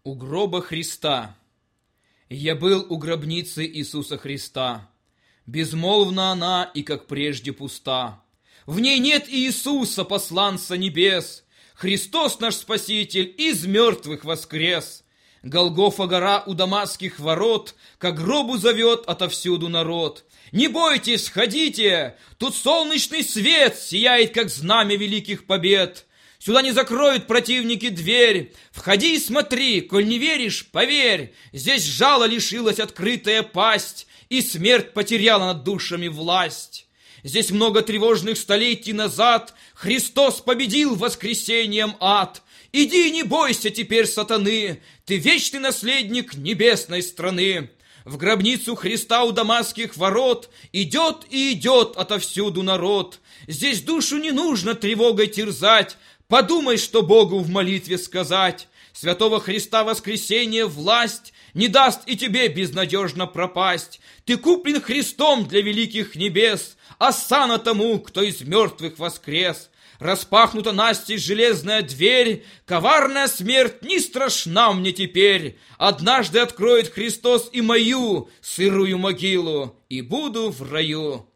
У гроба Христа. Я был у гробницы Иисуса Христа. Безмолвна она и, как прежде, пуста. В ней нет Иисуса, посланца небес. Христос наш Спаситель из мертвых воскрес. Голгофа гора у Дамасских ворот, к гробу зовет отовсюду народ. Не бойтесь, входите, тут солнечный свет сияет, как знамя великих побед. Сюда не закроют противники дверь. Входи и смотри, коль не веришь, поверь. Здесь жало лишилась открытая пасть, и смерть потеряла над душами власть. Здесь много тревожных столетий назад Христос победил воскресением ад. Иди, не бойся теперь сатаны, ты вечный наследник небесной страны. В гробницу Христа у Дамасских ворот идет и идет отовсюду народ. Здесь душу не нужно тревогой терзать, подумай, что Богу в молитве сказать. Святого Христа воскресение власть не даст и тебе безнадежно пропасть. Ты куплен Христом для великих небес, осана тому, кто из мертвых воскрес. Распахнута настежь железная дверь, коварная смерть не страшна мне теперь. Однажды откроет Христос и мою сырую могилу, и буду в раю.